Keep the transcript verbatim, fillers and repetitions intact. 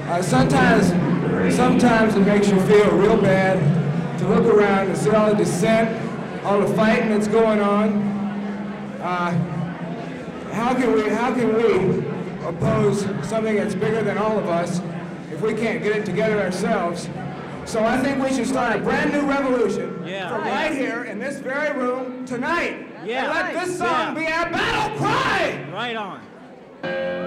Uh, sometimes, sometimes it makes you feel real bad to look around and see all the dissent, all the fighting that's going on. Uh, how can we, how can we oppose something that's bigger than all of us if we can't get it together ourselves? So I think we should start a brand new revolution Yeah. from right here in this very room tonight. Yeah. And let this song Yeah. be our battle cry! Right on.